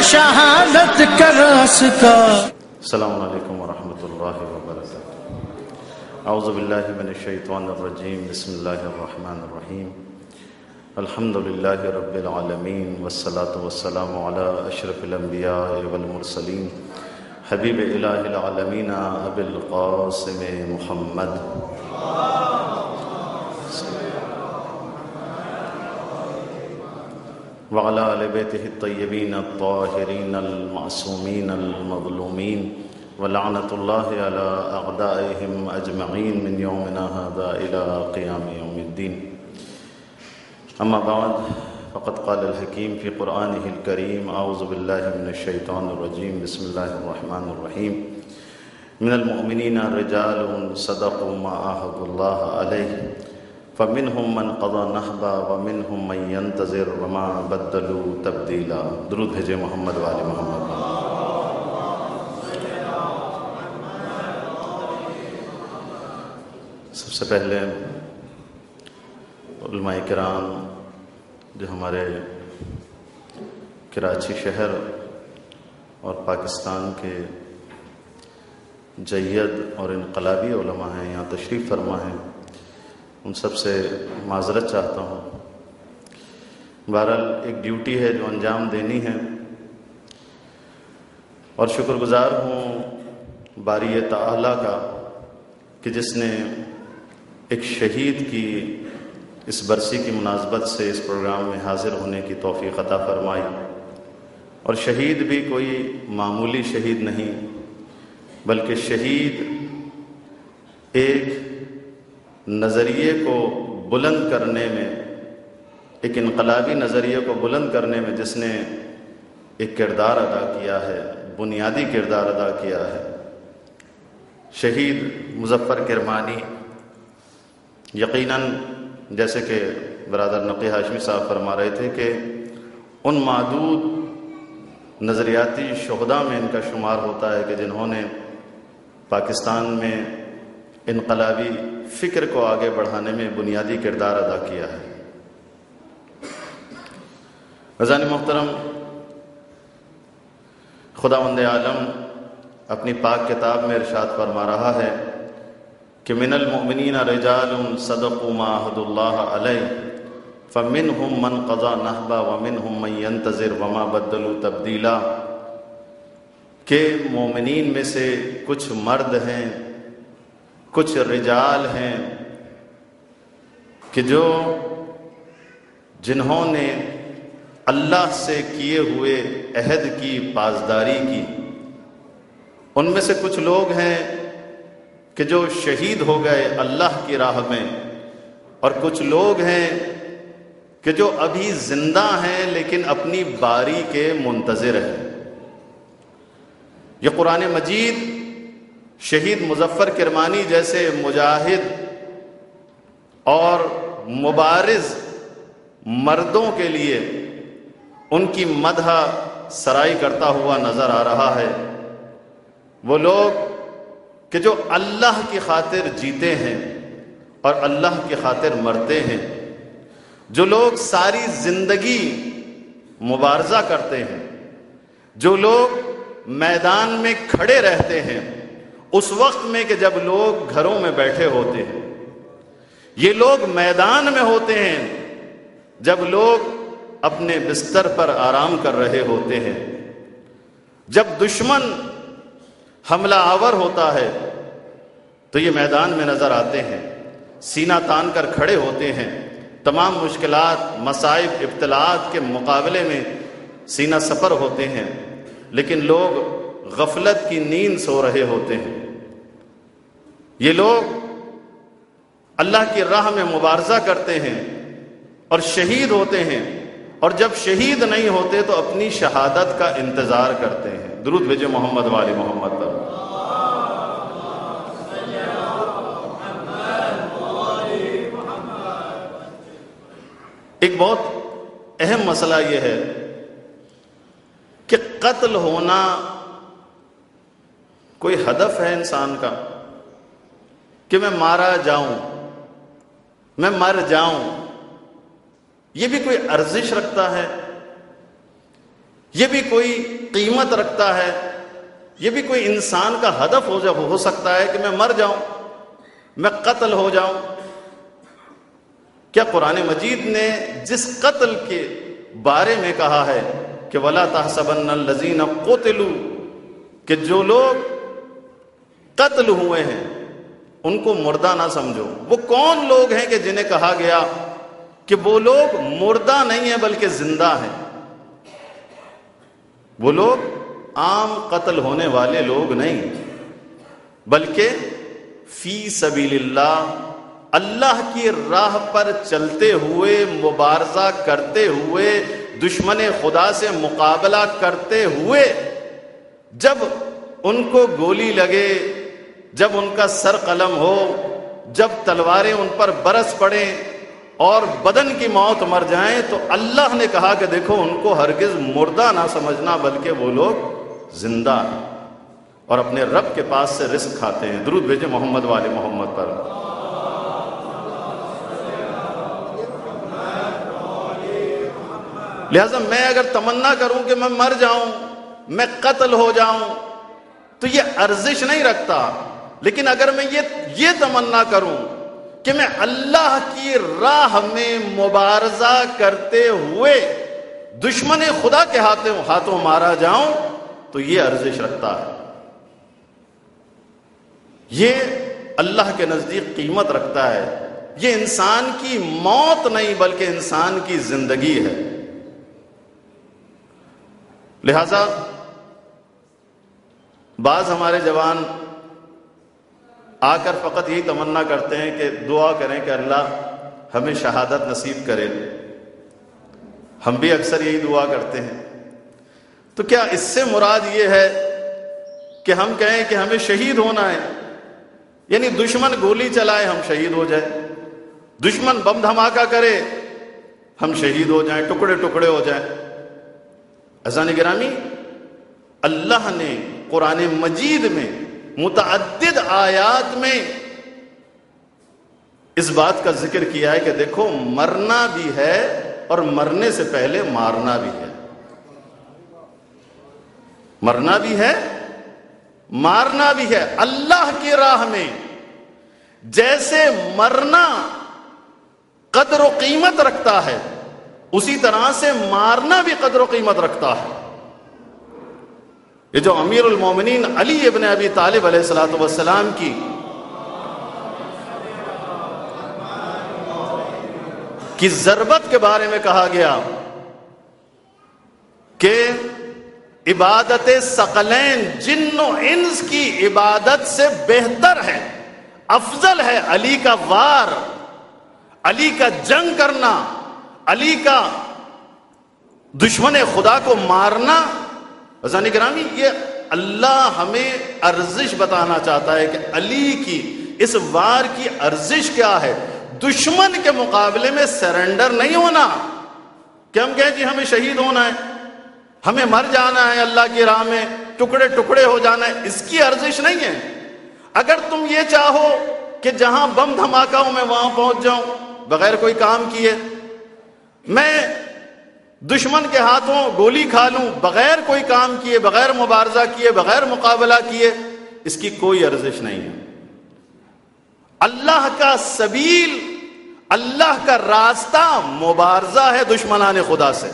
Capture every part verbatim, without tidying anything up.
شہادت کا راستہ. السلام علیکم ورحمۃ اللہ وبرکاتہ. اعوذ باللہ من الشیطان الرجیم. بسم اللہ الرحمن الرحیم. الحمد للہ رب العالمین والصلاة والسلام علی اشرف الانبیاء والمرسلین حبیب الہ العالمین ابی القاسم محمد وعلی آل بیتہ الطیبین الطاہرین المعصومین المظلومین ولعنۃ اللہ علی اعدائہم اجمعین من یومنا ھذا الی قیام یوم الدین. اما بعد فقد قال الحکیم فی قرآنہ الکریم اعوذ باللہ من الشیطان الرجیم. بسم اللہ الرحمن الرحیم. من المؤمنین رجال صدقوا ما عاهدوا اللہ علیہ فمنهم من قضى نحبا ومنهم من ينتظر وما بدلوا تبدیلا. درود بھیجے محمد وآل محمد. سب سے پہلے علماء کرام جو ہمارے کراچی شہر اور پاکستان کے جید اور انقلابی علماء ہیں، یہاں تشریف فرما ہیں، ان سب سے معذرت چاہتا ہوں. بہرحال ایک ڈیوٹی ہے جو انجام دینی ہے، اور شکر گزار ہوں باری تعالیٰ کا کہ جس نے ایک شہید کی اس برسی کی مناسبت سے اس پروگرام میں حاضر ہونے کی توفیق عطا فرمائی. اور شہید بھی کوئی معمولی شہید نہیں، بلکہ شہید ایک نظریے کو بلند کرنے میں، ایک انقلابی نظریے کو بلند کرنے میں جس نے ایک کردار ادا کیا ہے، بنیادی کردار ادا کیا ہے. شہید مظفر کرمانی یقیناً جیسے کہ برادر نقی ہاشمی صاحب فرما رہے تھے کہ ان معدود نظریاتی شہداء میں ان کا شمار ہوتا ہے کہ جنہوں نے پاکستان میں انقلابی فکر کو آگے بڑھانے میں بنیادی کردار ادا کیا ہے. عزیزان محترم، خداوند عالم اپنی پاک کتاب میں ارشاد فرما رہا ہے کہ من المؤمنین رجال صدقوا ما عاهدوا اللہ علیہ فمنهم من قضى نحبا ومنهم من ينتظر وما بدلوا تبدیلا. کہ مومنین میں سے کچھ مرد ہیں، کچھ رجال ہیں کہ جو جنہوں نے اللہ سے کیے ہوئے عہد کی پاسداری کی. ان میں سے کچھ لوگ ہیں کہ جو شہید ہو گئے اللہ کی راہ میں، اور کچھ لوگ ہیں کہ جو ابھی زندہ ہیں لیکن اپنی باری کے منتظر ہیں. یہ قرآن مجید شہید مظفر کرمانی جیسے مجاہد اور مبارز مردوں کے لیے ان کی مدح سرائی کرتا ہوا نظر آ رہا ہے. وہ لوگ کہ جو اللہ کی خاطر جیتے ہیں اور اللہ کی خاطر مرتے ہیں، جو لوگ ساری زندگی مبارزہ کرتے ہیں، جو لوگ میدان میں کھڑے رہتے ہیں اس وقت میں کہ جب لوگ گھروں میں بیٹھے ہوتے ہیں. یہ لوگ میدان میں ہوتے ہیں جب لوگ اپنے بستر پر آرام کر رہے ہوتے ہیں. جب دشمن حملہ آور ہوتا ہے تو یہ میدان میں نظر آتے ہیں، سینہ تان کر کھڑے ہوتے ہیں، تمام مشکلات، مصائب، ابتلاءات کے مقابلے میں سینہ سپر ہوتے ہیں. لیکن لوگ غفلت کی نیند سو رہے ہوتے ہیں. یہ لوگ اللہ کی راہ میں مبارزہ کرتے ہیں اور شہید ہوتے ہیں، اور جب شہید نہیں ہوتے تو اپنی شہادت کا انتظار کرتے ہیں. درود بھیجے محمد والی محمد پر. ایک بہت اہم مسئلہ یہ ہے کہ قتل ہونا کوئی ہدف ہے انسان کا کہ میں مارا جاؤں، میں مر جاؤں، یہ بھی کوئی ارزش رکھتا ہے؟ یہ بھی کوئی قیمت رکھتا ہے، یہ بھی کوئی انسان کا ہدف ہو جا ہو سکتا ہے کہ میں مر جاؤں، میں قتل ہو جاؤں؟ کیا قرآن مجید نے جس قتل کے بارے میں کہا ہے کہ وَلَا تَحْسَبَنَّ الَّذِينَ قُتِلُوا، کہ جو لوگ قتل ہوئے ہیں ان کو مردہ نہ سمجھو، وہ کون لوگ ہیں کہ جنہیں کہا گیا کہ وہ لوگ مردہ نہیں ہیں بلکہ زندہ ہیں؟ وہ لوگ عام قتل ہونے والے لوگ نہیں، بلکہ فی سبیل اللہ، اللہ کی راہ پر چلتے ہوئے، مبارزہ کرتے ہوئے، دشمن خدا سے مقابلہ کرتے ہوئے، جب ان کو گولی لگے، جب ان کا سر قلم ہو، جب تلواریں ان پر برس پڑیں اور بدن کی موت مر جائیں، تو اللہ نے کہا کہ دیکھو ان کو ہرگز مردہ نہ سمجھنا بلکہ وہ لوگ زندہ ہیں اور اپنے رب کے پاس سے رزق کھاتے ہیں۔ درود بھیجیں محمد والے محمد پر۔ لہذا میں اگر تمنا کروں کہ میں مر جاؤں، میں قتل ہو جاؤں، تو یہ ارزش نہیں رکھتا، لیکن اگر میں یہ یہ تمنا کروں کہ میں اللہ کی راہ میں مبارزہ کرتے ہوئے دشمن خدا کے ہاتھوں ہاتھوں مارا جاؤں، تو یہ ارزش رکھتا ہے، یہ اللہ کے نزدیک قیمت رکھتا ہے۔ یہ انسان کی موت نہیں بلکہ انسان کی زندگی ہے۔ لہذا بعض ہمارے جوان آ کر فقط یہی تمنا کرتے ہیں کہ دعا کریں کہ اللہ ہمیں شہادت نصیب کرے۔ ہم بھی اکثر یہی دعا کرتے ہیں۔ تو کیا اس سے مراد یہ ہے کہ ہم کہیں کہ ہمیں شہید ہونا ہے؟ یعنی دشمن گولی چلائے ہم شہید ہو جائیں، دشمن بم دھماکہ کرے ہم شہید ہو جائیں، ٹکڑے ٹکڑے ہو جائیں؟ عزیزان گرامی، اللہ نے قرآن مجید میں متعدد آیات میں اس بات کا ذکر کیا ہے کہ دیکھو مرنا بھی ہے اور مرنے سے پہلے مارنا بھی ہے، مرنا بھی ہے مارنا بھی ہے۔ اللہ کی راہ میں جیسے مرنا قدر و قیمت رکھتا ہے، اسی طرح سے مارنا بھی قدر و قیمت رکھتا ہے۔ یہ جو امیر المومنین علی ابن ابی طالب علیہ الصلوۃ والسلام کی کی ضربت کے بارے میں کہا گیا کہ عبادت ثقلین، جن و انس کی عبادت سے بہتر ہے، افضل ہے علی کا وار، علی کا جنگ کرنا، علی کا دشمن خدا کو مارنا۔ عزیزان گرامی، یہ اللہ ہمیں ارزش بتانا چاہتا ہے کہ علی کی اس وار کی ارزش کیا ہے۔ دشمن کے مقابلے میں سرنڈر نہیں ہونا کہ ہم کہیں جی ہمیں شہید ہونا ہے، ہمیں مر جانا ہے اللہ کی راہ میں، ٹکڑے ٹکڑے ہو جانا ہے، اس کی ارزش نہیں ہے۔ اگر تم یہ چاہو کہ جہاں بم دھماکہ ہو میں وہاں پہنچ جاؤں بغیر کوئی کام کیے، میں دشمن کے ہاتھوں گولی کھا لوں بغیر کوئی کام کیے، بغیر مبارزہ کیے، بغیر مقابلہ کیے، اس کی کوئی ارزش نہیں ہے۔ اللہ کا سبیل، اللہ کا راستہ مبارزہ ہے دشمنان خدا سے،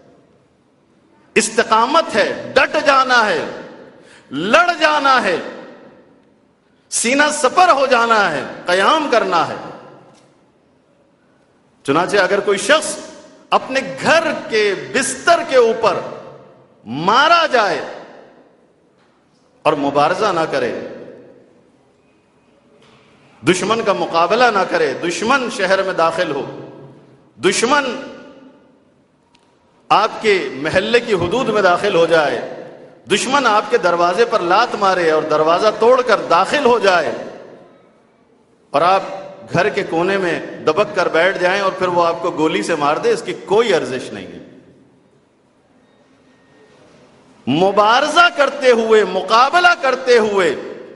استقامت ہے، ڈٹ جانا ہے، لڑ جانا ہے، سینہ سپر ہو جانا ہے، قیام کرنا ہے۔ چنانچہ اگر کوئی شخص اپنے گھر کے بستر کے اوپر مارا جائے اور مبارزہ نہ کرے، دشمن کا مقابلہ نہ کرے، دشمن شہر میں داخل ہو، دشمن آپ کے محلے کی حدود میں داخل ہو جائے، دشمن آپ کے دروازے پر لات مارے اور دروازہ توڑ کر داخل ہو جائے اور آپ گھر کے کونے میں دبک کر بیٹھ جائیں اور پھر وہ آپ کو گولی سے مار دے، اس کی کوئی ارزش نہیں ہے۔ مبارزہ کرتے ہوئے، مقابلہ کرتے ہوئے،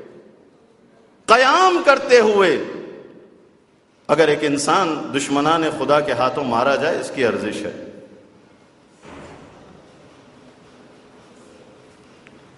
قیام کرتے ہوئے اگر ایک انسان دشمنان خدا کے ہاتھوں مارا جائے، اس کی ارزش ہے۔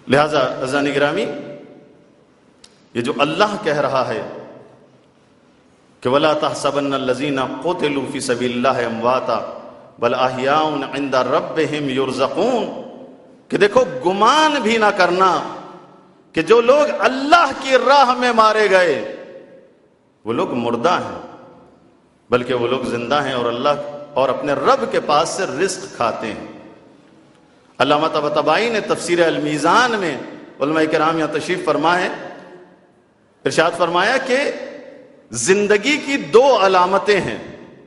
لہذا عزیزان گرامی، یہ جو اللہ کہہ رہا ہے کہ وَلَا تَحْسَبَنَّ الَّذِينَ قُتِلُوا فِي سَبِيلِ اللَّهِ أَمْوَاتًا بَلْ أَحْيَاءٌ عِندَ رَبِّهِمْ يُرْزَقُونَ، کہ دیکھو گمان بھی نہ کرنا کہ جو لوگ اللہ کی راہ میں مارے گئے وہ لوگ مردہ ہیں، بلکہ وہ لوگ زندہ ہیں اور اللہ اور اپنے رب کے پاس سے رزق کھاتے ہیں۔ علامہ طباطبائی نے تفسیر المیزان میں، علماء کرام یہاں تشریف فرمائے، ارشاد فرمایا کہ زندگی کی دو علامتیں ہیں،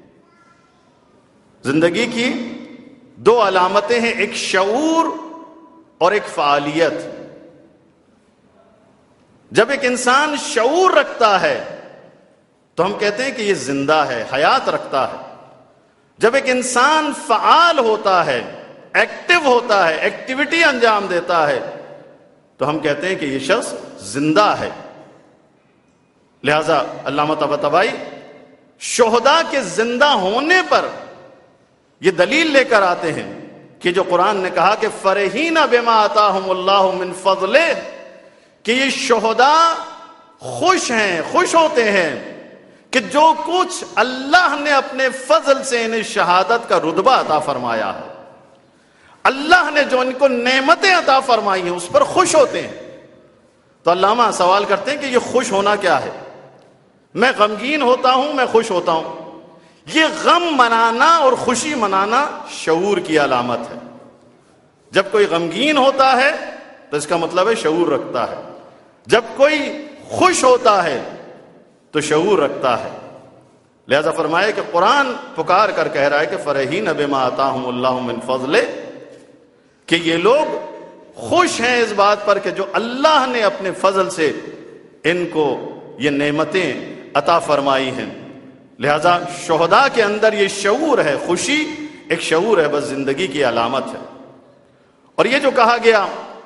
زندگی کی دو علامتیں ہیں، ایک شعور اور ایک فعالیت۔ جب ایک انسان شعور رکھتا ہے تو ہم کہتے ہیں کہ یہ زندہ ہے، حیات رکھتا ہے۔ جب ایک انسان فعال ہوتا ہے، ایکٹیو ہوتا ہے، ایکٹیویٹی انجام دیتا ہے، تو ہم کہتے ہیں کہ یہ شخص زندہ ہے۔ لہذا علامہ طباطبائی شہداء کے زندہ ہونے پر یہ دلیل لے کر آتے ہیں کہ جو قرآن نے کہا کہ فرحین بما آتاہم اللہ من فضلہ، کہ یہ شہداء خوش ہیں، خوش ہوتے ہیں کہ جو کچھ اللہ نے اپنے فضل سے انہیں شہادت کا رتبہ عطا فرمایا ہے، اللہ نے جو ان کو نعمتیں عطا فرمائی ہیں اس پر خوش ہوتے ہیں۔ تو علامہ سوال کرتے ہیں کہ یہ خوش ہونا کیا ہے؟ میں غمگین ہوتا ہوں، میں خوش ہوتا ہوں، یہ غم منانا اور خوشی منانا شعور کی علامت ہے۔ جب کوئی غمگین ہوتا ہے تو اس کا مطلب ہے شعور رکھتا ہے، جب کوئی خوش ہوتا ہے تو شعور رکھتا ہے۔ لہذا فرمایا کہ قرآن پکار کر کہہ رہا ہے کہ فرحین بما آتاہم اللہ من فضلہ، کہ یہ لوگ خوش ہیں اس بات پر کہ جو اللہ نے اپنے فضل سے ان کو یہ نعمتیں عطا فرمائی ہیں۔ لہذا شہداء کے اندر یہ شعور ہے، خوشی ایک شعور ہے، بس زندگی کی علامت ہے۔ اور یہ جو کہا گیا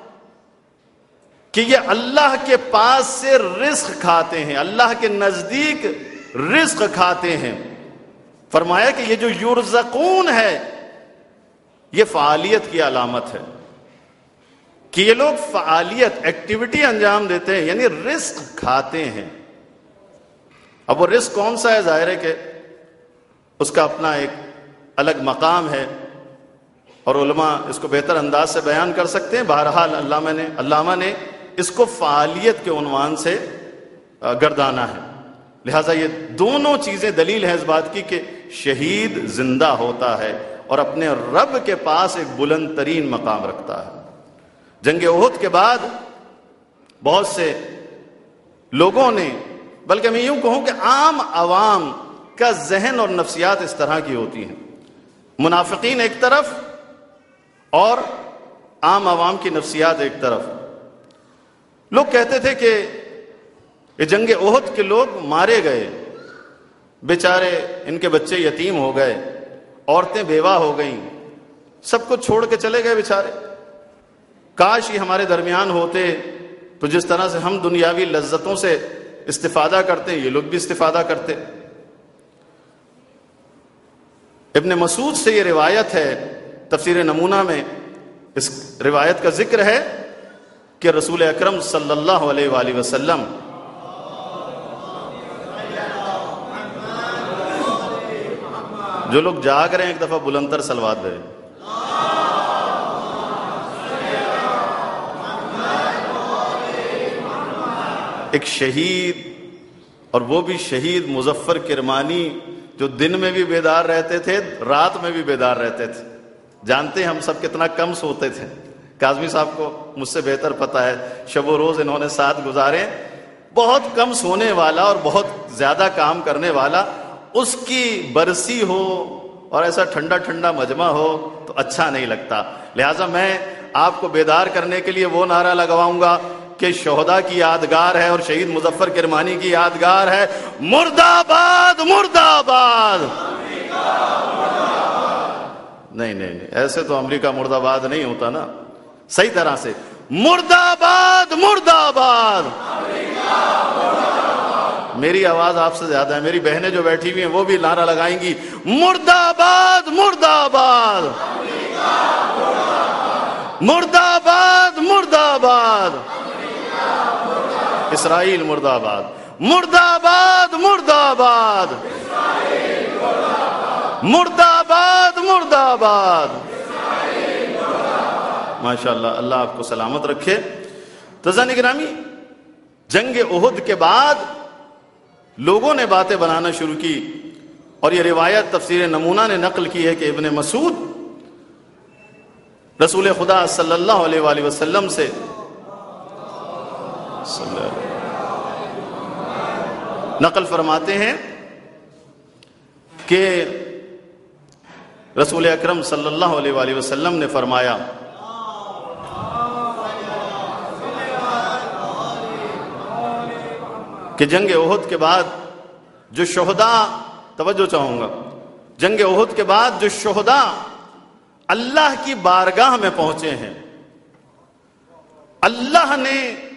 کہ یہ اللہ کے پاس سے رزق کھاتے ہیں، اللہ کے نزدیک رزق کھاتے ہیں، فرمایا کہ یہ جو یرزقون ہے یہ فعالیت کی علامت ہے، کہ یہ لوگ فعالیت، ایکٹیویٹی انجام دیتے ہیں، یعنی رزق کھاتے ہیں۔ اب وہ رزق کون سا ہے؟ ظاہر ہے کہ اس کا اپنا ایک الگ مقام ہے اور علماء اس کو بہتر انداز سے بیان کر سکتے ہیں۔ بہرحال علامہ نے علامہ نے اس کو فعالیت کے عنوان سے گردانا ہے۔ لہٰذا یہ دونوں چیزیں دلیل ہے اس بات کی کہ شہید زندہ ہوتا ہے اور اپنے رب کے پاس ایک بلند ترین مقام رکھتا ہے۔ جنگ احد کے بعد بہت سے لوگوں نے، بلکہ میں یوں کہوں کہ عام عوام کا ذہن اور نفسیات اس طرح کی ہوتی ہیں، منافقین ایک طرف اور عام عوام کی نفسیات ایک طرف۔ لوگ کہتے تھے کہ یہ جنگ احد کے لوگ مارے گئے، بیچارے ان کے بچے یتیم ہو گئے، عورتیں بیوہ ہو گئیں، سب کچھ چھوڑ کے چلے گئے بیچارے، کاش یہ ہمارے درمیان ہوتے تو جس طرح سے ہم دنیاوی لذتوں سے استفادہ کرتے ہیں یہ لوگ بھی استفادہ کرتے۔ ابن مسعود سے یہ روایت ہے، تفسیر نمونہ میں اس روایت کا ذکر ہے کہ رسول اکرم صلی اللہ علیہ وآلہ وسلم جو لوگ جاگ رہے ہیں ایک دفعہ بلندر صلوات دے۔ ایک شہید، اور وہ بھی شہید مظفر کرمانی، جو دن میں بھی بیدار رہتے تھے، رات میں بھی بیدار رہتے تھے۔ جانتے ہیں ہم سب کتنا کم سوتے تھے، کاظمی صاحب کو مجھ سے بہتر پتہ ہے، شب و روز انہوں نے ساتھ گزارے۔ بہت کم سونے والا اور بہت زیادہ کام کرنے والا، اس کی برسی ہو اور ایسا ٹھنڈا ٹھنڈا مجمع ہو تو اچھا نہیں لگتا۔ لہٰذا میں آپ کو بیدار کرنے کے لیے وہ نعرہ لگواؤں گا کہ شہداء کی یادگار ہے اور شہید مظفر کرمانی کی یادگار ہے، مرد آباد مرد آباد۔ نہیں نہیں نہیں ایسے تو امریکہ مرد آباد نہیں ہوتا نا، صحیح طرح سے مرد آباد مرد آباد۔ میری آواز آپ سے زیادہ ہے، میری بہنیں جو بیٹھی ہوئی ہیں وہ بھی نعرہ لگائیں گی، مرد آباد مرد آباد مرد آباد مرد آباد اسرائیل مرد آباد مرد آباد مرد آباد مرد آباد مرد آباد ماشاء اللہ، اللہ آپ کو سلامت رکھے۔ تزان گرامی، جنگ احد کے بعد لوگوں نے باتیں بنانا شروع کی، اور یہ روایت تفسیر نمونہ نے نقل کی ہے کہ ابن مسعود رسول خدا صلی اللہ علیہ وآلہ وسلم سے نقل فرماتے ہیں کہ رسول اکرم صلی اللہ علیہ وآلہ وسلم نے فرمایا کہ جنگ احد کے بعد جو شہداء، توجہ چاہوں گا، جنگ احد کے بعد جو شہداء اللہ کی بارگاہ میں پہنچے ہیں، اللہ نے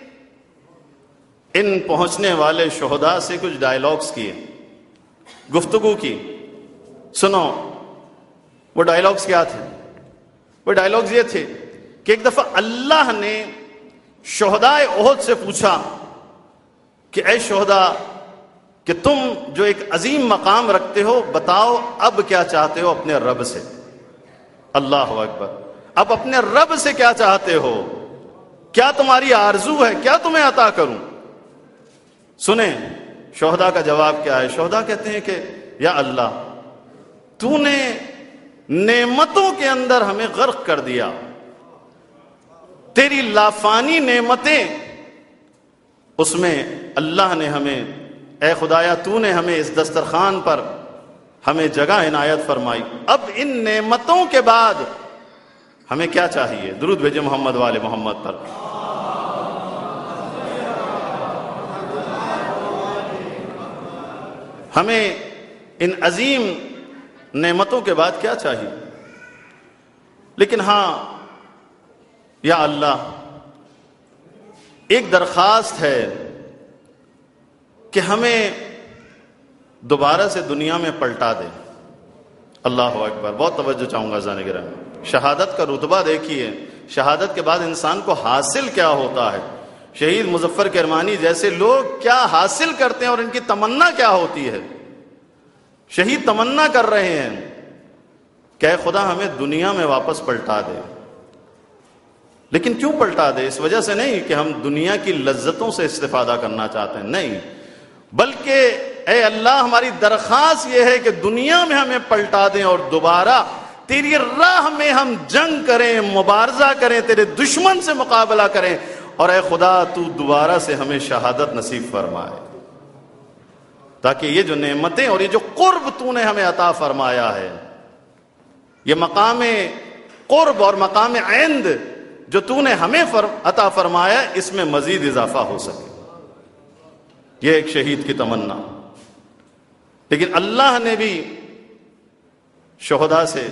ان پہنچنے والے شہداء سے کچھ ڈائیلاگز کیے، گفتگو کی۔ سنو وہ ڈائیلاگز کیا تھے؟ وہ ڈائیلاگز یہ تھے کہ ایک دفعہ اللہ نے شہداء احد سے پوچھا کہ اے شہداء، کہ تم جو ایک عظیم مقام رکھتے ہو، بتاؤ اب کیا چاہتے ہو اپنے رب سے؟ اللہ اکبر، اب اپنے رب سے کیا چاہتے ہو؟ کیا تمہاری آرزو ہے؟ کیا تمہیں عطا کروں؟ سنیں شہداء کا جواب کیا ہے۔ شہداء کہتے ہیں کہ یا اللہ، تو نے نعمتوں کے اندر ہمیں غرق کر دیا، تیری لافانی نعمتیں، اس میں اللہ نے ہمیں، اے خدایا تو نے ہمیں اس دسترخوان پر ہمیں جگہ عنایت فرمائی، اب ان نعمتوں کے بعد ہمیں کیا چاہیے؟ درود بھیجے محمد والے محمد پر۔ ہمیں ان عظیم نعمتوں کے بعد کیا چاہیے؟ لیکن ہاں یا اللہ، ایک درخواست ہے کہ ہمیں دوبارہ سے دنیا میں پلٹا دے۔ اللہ اکبر، بہت توجہ چاہوں گا ذہن گرامی۔ شہادت کا رتبہ دیکھیے، شہادت کے بعد انسان کو حاصل کیا ہوتا ہے۔ شہید مظفر کرمانی جیسے لوگ کیا حاصل کرتے ہیں اور ان کی تمنا کیا ہوتی ہے۔ شہید تمنا کر رہے ہیں کہ اے خدا ہمیں دنیا میں واپس پلٹا دے۔ لیکن کیوں پلٹا دے؟ اس وجہ سے نہیں کہ ہم دنیا کی لذتوں سے استفادہ کرنا چاہتے ہیں، نہیں، بلکہ اے اللہ ہماری درخواست یہ ہے کہ دنیا میں ہمیں پلٹا دیں اور دوبارہ تیری راہ میں ہم جنگ کریں، مبارزہ کریں، تیرے دشمن سے مقابلہ کریں، اور اے خدا تو دوبارہ سے ہمیں شہادت نصیب فرمائے، تاکہ یہ جو نعمتیں اور یہ جو قرب تو نے ہمیں عطا فرمایا ہے، یہ مقام قرب اور مقام عند جو تو نے ہمیں عطا فرمایا، اس میں مزید اضافہ ہو سکے۔ یہ ایک شہید کی تمنا۔ لیکن اللہ نے بھی شہداء سے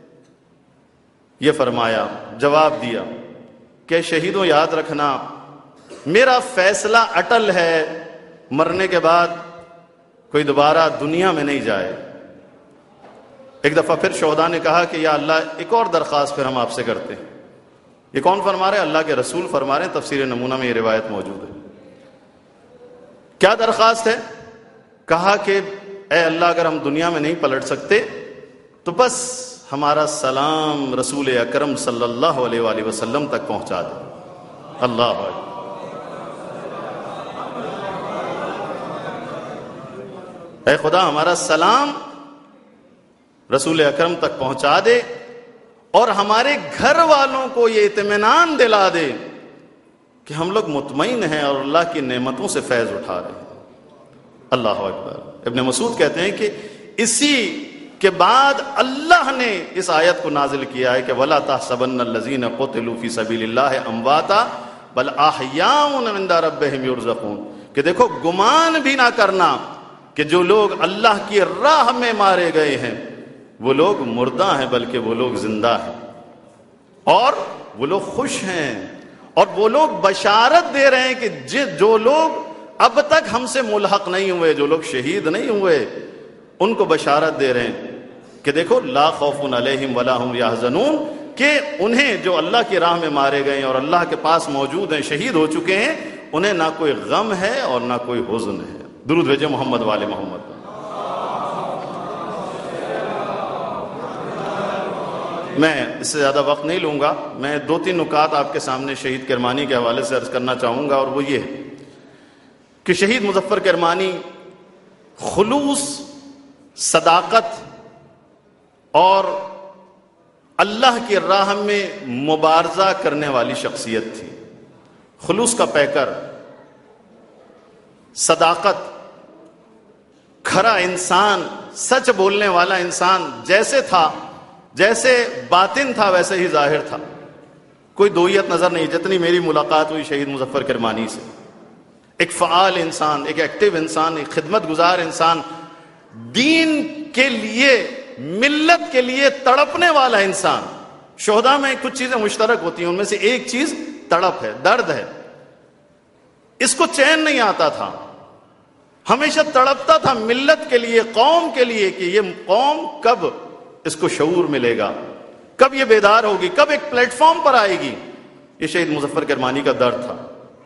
یہ فرمایا، جواب دیا کہ شہیدوں یاد رکھنا، میرا فیصلہ اٹل ہے، مرنے کے بعد کوئی دوبارہ دنیا میں نہیں جائے۔ ایک دفعہ پھر شہداء نے کہا کہ یا اللہ ایک اور درخواست پھر ہم آپ سے کرتے ہیں۔ یہ کون فرما رہے ہیں؟ اللہ کے رسول فرما رہے ہیں، تفسیر نمونہ میں یہ روایت موجود ہے۔ کیا درخواست ہے؟ کہا کہ اے اللہ اگر ہم دنیا میں نہیں پلٹ سکتے تو بس ہمارا سلام رسول اکرم صلی اللہ علیہ وآلہ وسلم تک پہنچا دے۔ اللہ اکبر۔ اے خدا ہمارا سلام رسول اکرم تک پہنچا دے اور ہمارے گھر والوں کو یہ اطمینان دلا دے کہ ہم لوگ مطمئن ہیں اور اللہ کی نعمتوں سے فیض اٹھا رہے ہیں۔ اللہ اکبر۔ ابن مسعود کہتے ہیں کہ اسی کے بعد اللہ نے اس آیت کو نازل کیا ہے کہ وَلَا تَحْسَبَنَّ الَّذِينَ قُتِلُوا فِي سَبِيلِ اللَّهِ أَمْوَاتًا بَلْ أَحْيَاءٌ عِندَ رَبِّهِمْ يُرْزَقُونَ، کہ دیکھو گمان بھی نہ کرنا کہ جو لوگ اللہ کی راہ میں مارے گئے ہیں وہ لوگ مردہ ہیں، بلکہ وہ لوگ زندہ ہیں، اور وہ لوگ خوش ہیں، اور وہ لوگ بشارت دے رہے ہیں کہ جو لوگ اب تک ہم سے ملحق نہیں ہوئے، جو لوگ شہید نہیں ہوئے، ان کو بشارت دے رہے ہیں کہ دیکھو لا خوف علیہم ولا ہم یحزنون، کہ انہیں جو اللہ کی راہ میں مارے گئے اور اللہ کے پاس موجود ہیں، شہید ہو چکے ہیں، انہیں نہ کوئی غم ہے اور نہ کوئی حزن ہے۔ درود بھیجے محمد والے محمد۔ میں اس سے زیادہ وقت نہیں لوں گا، میں دو تین نکات آپ کے سامنے شہید کرمانی کے حوالے سے عرض کرنا چاہوں گا، اور وہ یہ ہے کہ شہید مظفر کرمانی خلوص، صداقت اور اللہ کی راہ میں مبارزہ کرنے والی شخصیت تھی۔ خلوص کا پیکر، صداقت، کھرا انسان، سچ بولنے والا انسان، جیسے تھا، جیسے باطن تھا ویسے ہی ظاہر تھا، کوئی دوئیت نظر نہیں۔ جتنی میری ملاقات ہوئی شہید مظفر کرمانی سے، ایک فعال انسان، ایک ایکٹیو انسان، ایک خدمت گزار انسان، دین کے لیے، ملت کے لیے تڑپنے والا انسان۔ شہداء میں کچھ چیزیں مشترک ہوتی ہیں، ان میں سے ایک چیز تڑپ ہے، درد ہے۔ اس کو چین نہیں آتا تھا، ہمیشہ تڑپتا تھا ملت کے لیے، قوم کے لیے، کہ یہ قوم کب اس کو شعور ملے گا، کب یہ بیدار ہوگی، کب ایک پلیٹ فارم پر آئے گی۔ یہ شہید مظفر کرمانی کا درد تھا۔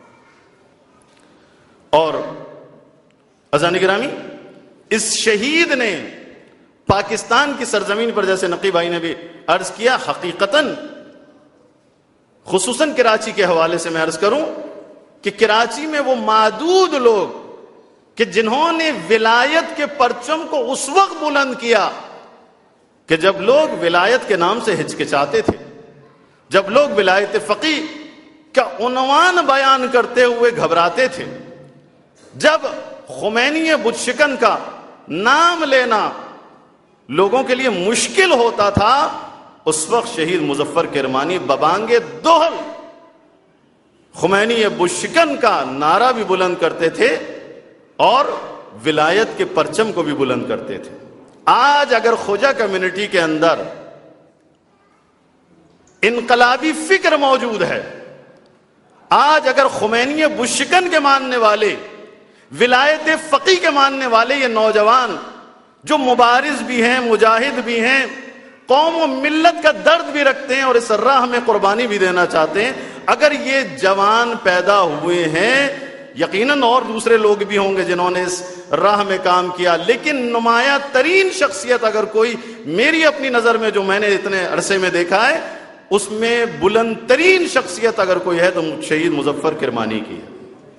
اور عزیزان گرامی، اس شہید نے پاکستان کی سرزمین پر، جیسے نقی بھائی نے بھی عرض کیا، حقیقتاً خصوصاً کراچی کے حوالے سے میں عرض کروں کہ کراچی میں وہ معدود لوگ کہ جنہوں نے ولایت کے پرچم کو اس وقت بلند کیا کہ جب لوگ ولایت کے نام سے ہچکچاتے تھے، جب لوگ ولایت فقیہ کا عنوان بیان کرتے ہوئے گھبراتے تھے، جب خمینی بت شکن کا نام لینا لوگوں کے لیے مشکل ہوتا تھا، اس وقت شہید مظفر کرمانی ببانگ دوہل خمینی بت شکن کا نعرہ بھی بلند کرتے تھے اور ولایت کے پرچم کو بھی بلند کرتے تھے۔ آج اگر خوجہ کمیونٹی کے اندر انقلابی فکر موجود ہے، آج اگر خمینی بت شکن کے ماننے والے، ولایت فقیہ کے ماننے والے یہ نوجوان جو مبارز بھی ہیں، مجاہد بھی ہیں، قوم و ملت کا درد بھی رکھتے ہیں اور اس راہ میں قربانی بھی دینا چاہتے ہیں، اگر یہ جوان پیدا ہوئے ہیں، یقیناً اور دوسرے لوگ بھی ہوں گے جنہوں نے اس راہ میں کام کیا، لیکن نمایاں ترین شخصیت اگر کوئی میری اپنی نظر میں جو میں نے اتنے عرصے میں دیکھا ہے، اس میں بلند ترین شخصیت اگر کوئی ہے تو شہید مظفر کرمانی کی ہے۔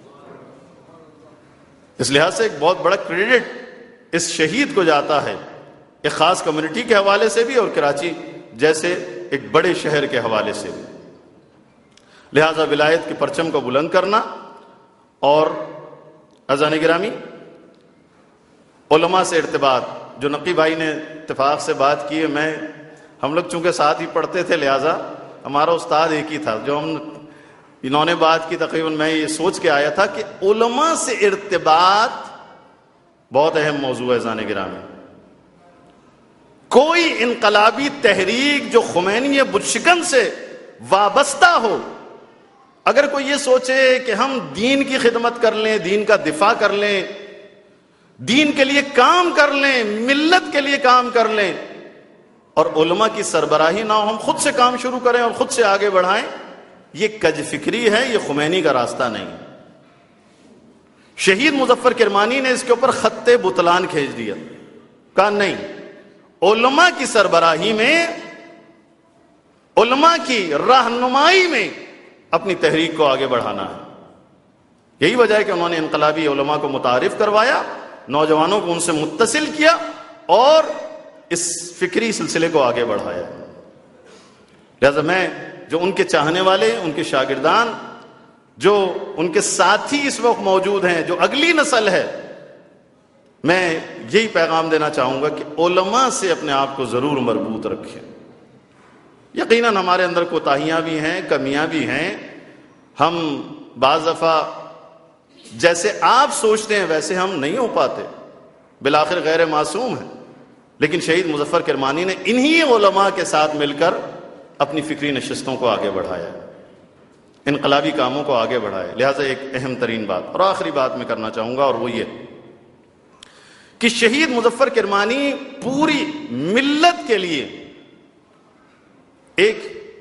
اس لحاظ سے ایک بہت بڑا کریڈٹ اس شہید کو جاتا ہے، ایک خاص کمیونٹی کے حوالے سے بھی اور کراچی جیسے ایک بڑے شہر کے حوالے سے بھی۔ لہذا ولایت کے پرچم کو بلند کرنا، اور عزیزان گرامی علماء سے ارتباط، جو نقی بھائی نے اتفاق سے بات کی ہے، میں ہم لوگ چونکہ ساتھ ہی پڑھتے تھے، لہذا ہمارا استاد ایک ہی تھا، جو ہم انہوں نے بات کی تقریباً میں یہ سوچ کے آیا تھا کہ علماء سے ارتباط بہت اہم موضوع ہے عزیزان گرامی۔ کوئی انقلابی تحریک جو خمینی بت شکن سے وابستہ ہو، اگر کوئی یہ سوچے کہ ہم دین کی خدمت کر لیں، دین کا دفاع کر لیں، دین کے لیے کام کر لیں، ملت کے لیے کام کر لیں، اور علماء کی سربراہی نہ ہو، ہم خود سے کام شروع کریں اور خود سے آگے بڑھائیں، یہ کج فکری ہے، یہ خمینی کا راستہ نہیں۔ شہید مظفر کرمانی نے اس کے اوپر خط بطلان کھینچ دیا، کہا نہیں، علماء کی سربراہی میں، علماء کی رہنمائی میں اپنی تحریک کو آگے بڑھانا ہے۔ یہی وجہ ہے کہ انہوں نے انقلابی علماء کو متعارف کروایا، نوجوانوں کو ان سے متصل کیا اور اس فکری سلسلے کو آگے بڑھایا۔ لہذا میں جو ان کے چاہنے والے، ان کے شاگردان، جو ان کے ساتھی اس وقت موجود ہیں، جو اگلی نسل ہے، میں یہی پیغام دینا چاہوں گا کہ علماء سے اپنے آپ کو ضرور مربوط رکھیں۔ یقیناً ہمارے اندر کوتاہیاں بھی ہیں، کمیاں بھی ہیں، ہم بعض دفعہ جیسے آپ سوچتے ہیں ویسے ہم نہیں ہو پاتے، بالآخر غیر معصوم ہیں، لیکن شہید مظفر کرمانی نے انہی علماء کے ساتھ مل کر اپنی فکری نشستوں کو آگے بڑھایا، انقلابی کاموں کو آگے بڑھایا۔ لہٰذا ایک اہم ترین بات اور آخری بات میں کرنا چاہوں گا، اور وہ یہ کہ شہید مظفر کرمانی پوری ملت کے لیے ایک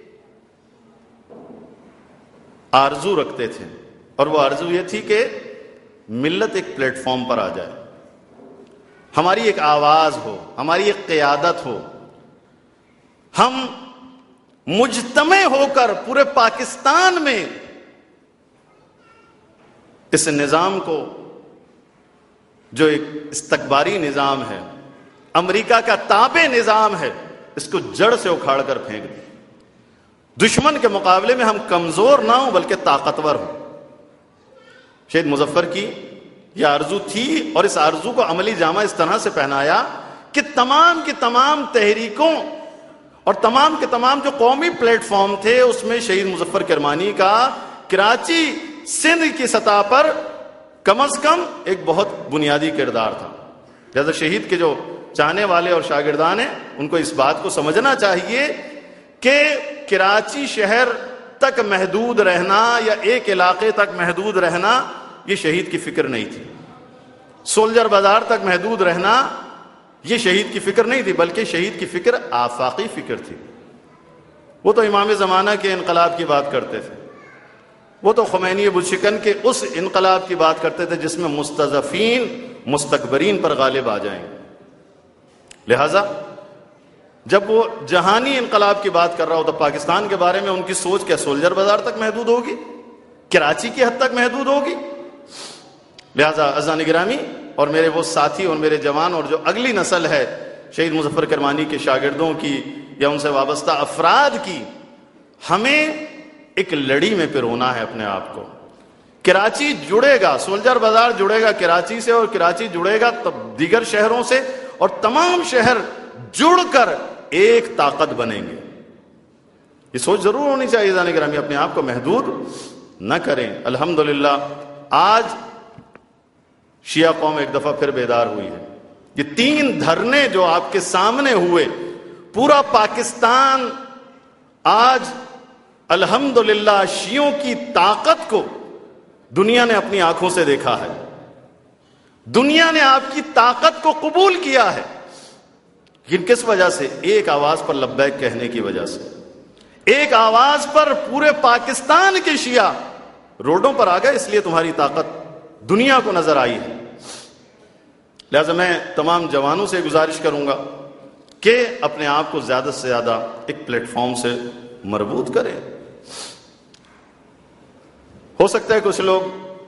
آرزو رکھتے تھے، اور وہ آرزو یہ تھی کہ ملت ایک پلیٹ فارم پر آ جائے، ہماری ایک آواز ہو، ہماری ایک قیادت ہو، ہم مجتمع ہو کر پورے پاکستان میں اس نظام کو، جو ایک استکباری نظام ہے، امریکہ کا تابع نظام ہے، اس کو جڑ سے اکھاڑ کر پھینک دیں، دشمن کے مقابلے میں ہم کمزور نہ ہوں بلکہ طاقتور ہوں۔ شہید مظفر کی یہ آرزو تھی، اور اس آرزو کو عملی جامہ اس طرح سے پہنایا کہ تمام کی تمام تحریکوں اور تمام کے تمام جو قومی پلیٹ فارم تھے، اس میں شہید مظفر کرمانی کا کراچی سندھ کی سطح پر کم از کم ایک بہت بنیادی کردار تھا۔ لہذا شہید کے جو چاہنے والے اور شاگردان ہیں، ان کو اس بات کو سمجھنا چاہیے کہ کراچی شہر تک محدود رہنا یا ایک علاقے تک محدود رہنا یہ شہید کی فکر نہیں تھی، سولجر بازار تک محدود رہنا یہ شہید کی فکر نہیں تھی، بلکہ شہید کی فکر آفاقی فکر تھی۔ وہ تو امام زمانہ کے انقلاب کی بات کرتے تھے، وہ تو خمینی ابو شکن کے اس انقلاب کی بات کرتے تھے جس میں مستضعفین مستکبرین پر غالب آ جائیں۔ لہذا جب وہ جہانی انقلاب کی بات کر رہا ہو تو پاکستان کے بارے میں ان کی سوچ کیا سولجر بازار تک محدود ہوگی، کراچی کی حد تک محدود ہوگی؟ لہذا عزیزان گرامی اور میرے وہ ساتھی اور میرے جوان اور جو اگلی نسل ہے شہید مظفر کرمانی کے شاگردوں کی یا ان سے وابستہ افراد کی، ہمیں ایک لڑی میں پرونا ہے اپنے آپ کو۔ کراچی جڑے گا، سولجر بازار جڑے گا کراچی سے، اور کراچی جڑے گا تب دیگر شہروں سے، اور تمام شہر جڑ کر ایک طاقت بنیں گے۔ یہ سوچ ضرور ہونی چاہیے عزیزان گرامی، اپنے آپ کو محدود نہ کریں۔ الحمدللہ آج شیعہ قوم ایک دفعہ پھر بیدار ہوئی ہے۔ یہ تین دھرنے جو آپ کے سامنے ہوئے، پورا پاکستان آج الحمدللہ شیعوں کی طاقت کو دنیا نے اپنی آنکھوں سے دیکھا ہے، دنیا نے آپ کی طاقت کو قبول کیا ہے۔ لیکن کس وجہ سے؟ ایک آواز پر لبیک کہنے کی وجہ سے، ایک آواز پر پورے پاکستان کے شیعہ روڈوں پر آ گئے، اس لیے تمہاری طاقت دنیا کو نظر آئی ہے۔ لہذا میں تمام جوانوں سے گزارش کروں گا کہ اپنے آپ کو زیادہ سے زیادہ ایک پلیٹ فارم سے مربوط کریں۔ ہو سکتا ہے کچھ لوگ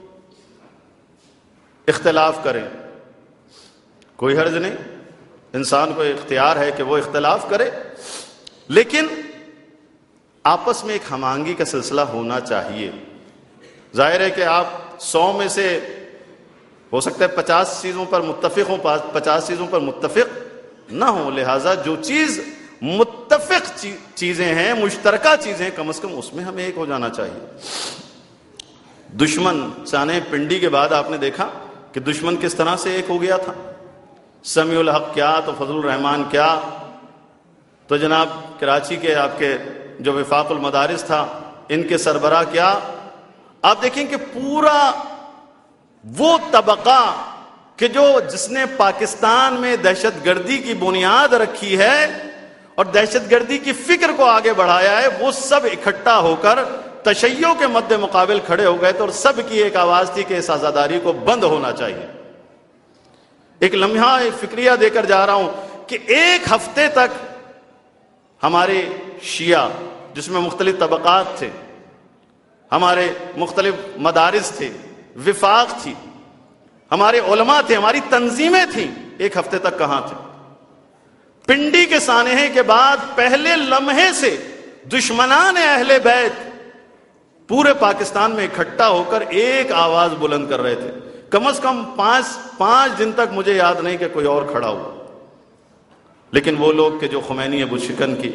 اختلاف کریں، کوئی حرج نہیں، انسان کو اختیار ہے کہ وہ اختلاف کرے، لیکن آپس میں ایک ہم آہنگی کا سلسلہ ہونا چاہیے۔ ظاہر ہے کہ آپ سو میں سے ہو سکتا ہے پچاس چیزوں پر متفق ہوں، پچاس چیزوں پر متفق نہ ہوں، لہٰذا جو چیز متفق چیزیں ہیں، مشترکہ چیزیں، کم از کم اس میں ہمیں ایک ہو جانا چاہیے۔ دشمن سانحہ پنڈی کے بعد آپ نے دیکھا کہ دشمن کس طرح سے ایک ہو گیا تھا۔ سمیع الحق کیا تو فضل الرحمان کیا تو جناب کراچی کے آپ کے جو وفاق المدارس تھا ان کے سربراہ کیا، آپ دیکھیں کہ پورا وہ طبقہ کہ جو جس نے پاکستان میں دہشت گردی کی بنیاد رکھی ہے اور دہشت گردی کی فکر کو آگے بڑھایا ہے، وہ سب اکٹھا ہو کر تشیع کے مد مقابل کھڑے ہو گئے تھے، اور سب کی ایک آواز تھی کہ اس آزاداری کو بند ہونا چاہیے۔ ایک لمحہ ایک فکریہ دے کر جا رہا ہوں کہ ایک ہفتے تک ہمارے شیعہ جس میں مختلف طبقات تھے، ہمارے مختلف مدارس تھے، وفاق تھی، ہمارے علماء تھے، ہماری تنظیمیں تھیں، ایک ہفتے تک کہاں تھے؟ پنڈی کے سانحے کے بعد پہلے لمحے سے دشمنان اہل بیت پورے پاکستان میں اکٹھا ہو کر ایک آواز بلند کر رہے تھے۔ کم از کم پانچ پانچ دن تک مجھے یاد نہیں کہ کوئی اور کھڑا ہوا، لیکن وہ لوگ کہ جو خمینی ابو شکن کی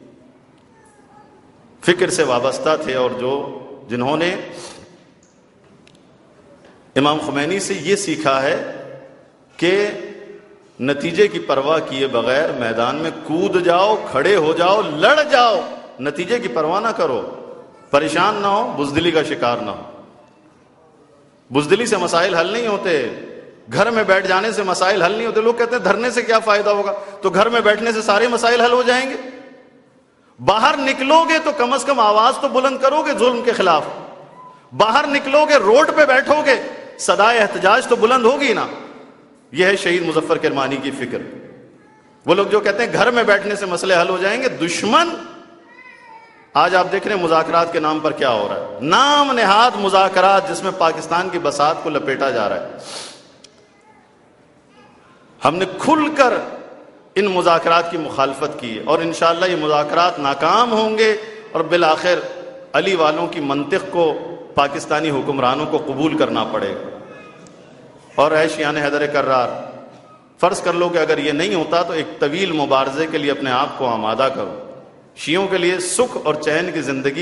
فکر سے وابستہ تھے اور جو جنہوں نے امام خمینی سے یہ سیکھا ہے کہ نتیجے کی پرواہ کیے بغیر میدان میں کود جاؤ، کھڑے ہو جاؤ، لڑ جاؤ، نتیجے کی پرواہ نہ کرو، پریشان نہ ہو، بزدلی کا شکار نہ ہو۔ بزدلی سے مسائل حل نہیں ہوتے، گھر میں بیٹھ جانے سے مسائل حل نہیں ہوتے۔ لوگ کہتے ہیں دھرنے سے کیا فائدہ ہوگا، تو گھر میں بیٹھنے سے سارے مسائل حل ہو جائیں گے۔ باہر نکلو گے تو کم از کم آواز تو بلند کرو گے ظلم کے خلاف، باہر نکلو گے، روڈ پہ بیٹھو گے، صدائے احتجاج تو بلند ہوگی نا۔ یہ ہے شہید مظفر کرمانی کی فکر۔ وہ لوگ جو کہتے ہیں گھر میں بیٹھنے سے مسئلے حل ہو جائیں گے، دشمن آج آپ دیکھ رہے ہیں مذاکرات کے نام پر کیا ہو رہا ہے، نام نہاد مذاکرات جس میں پاکستان کی بساط کو لپیٹا جا رہا ہے۔ ہم نے کھل کر ان مذاکرات کی مخالفت کی اور انشاءاللہ یہ مذاکرات ناکام ہوں گے اور بالآخر علی والوں کی منطق کو پاکستانی حکمرانوں کو قبول کرنا پڑے گا۔ اور اے شیعان حیدر کرار، فرض کر لو کہ اگر یہ نہیں ہوتا تو ایک طویل مبارزے کے لیے اپنے آپ کو آمادہ کرو۔ شیعوں کے لیے سکھ اور چین کی زندگی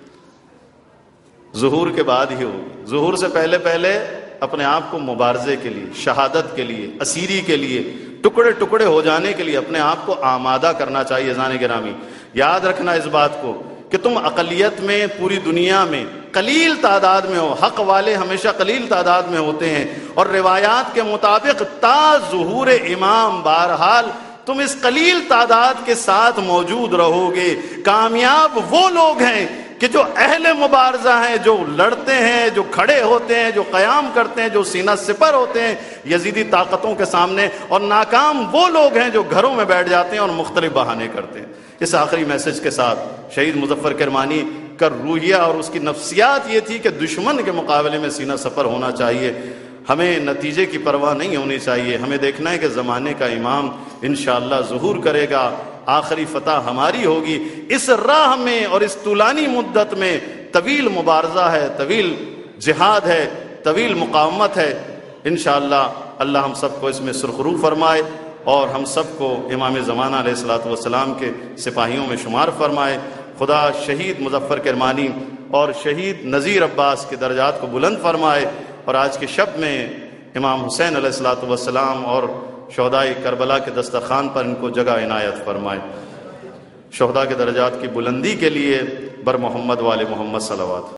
ظہور کے بعد ہی ہوگی۔ ظہور سے پہلے پہلے اپنے آپ کو مبارزے کے لیے، شہادت کے لیے، اسیری کے لیے، ٹکڑے ٹکڑے ہو جانے کے لیے اپنے آپ کو آمادہ کرنا چاہیے۔ اذان گرامی، یاد رکھنا اس بات کو کہ تم اقلیت میں پوری دنیا میں قلیل تعداد میں ہو، حق والے ہمیشہ قلیل تعداد میں ہوتے ہیں، اور روایات کے مطابق تا ظہور امام بہرحال تم اس قلیل تعداد کے ساتھ موجود رہو گے۔ کامیاب وہ لوگ ہیں کہ جو اہل مبارزہ ہیں، جو لڑتے ہیں، جو کھڑے ہوتے ہیں، جو قیام کرتے ہیں، جو سینہ سپر ہوتے ہیں یزیدی طاقتوں کے سامنے، اور ناکام وہ لوگ ہیں جو گھروں میں بیٹھ جاتے ہیں اور مختلف بہانے کرتے ہیں۔ اس آخری میسج کے ساتھ شہید مظفر کرمانی کا روحیہ اور اس کی نفسیات یہ تھی کہ دشمن کے مقابلے میں سینہ سپر ہونا چاہیے۔ ہمیں نتیجے کی پرواہ نہیں ہونی چاہیے، ہمیں دیکھنا ہے کہ زمانے کا امام انشاءاللہ ظہور کرے گا، آخری فتح ہماری ہوگی۔ اس راہ میں اور اس طولانی مدت میں طویل مبارزہ ہے، طویل جہاد ہے، طویل مقاومت ہے۔ انشاءاللہ اللہ ہم سب کو اس میں سرخرو فرمائے اور ہم سب کو امام زمانہ علیہ الصلوۃ والسلام کے سپاہیوں میں شمار فرمائے۔ خدا شہید مظفر کرمانی اور شہید نذیر عباس کے درجات کو بلند فرمائے، اور آج کے شب میں امام حسین علیہ الصلوۃ والسلام اور شہدائے کربلا کے دسترخوان پر ان کو جگہ عنایت فرمائے۔ شہداء کے درجات کی بلندی کے لیے بر محمد وآل محمد صلوات۔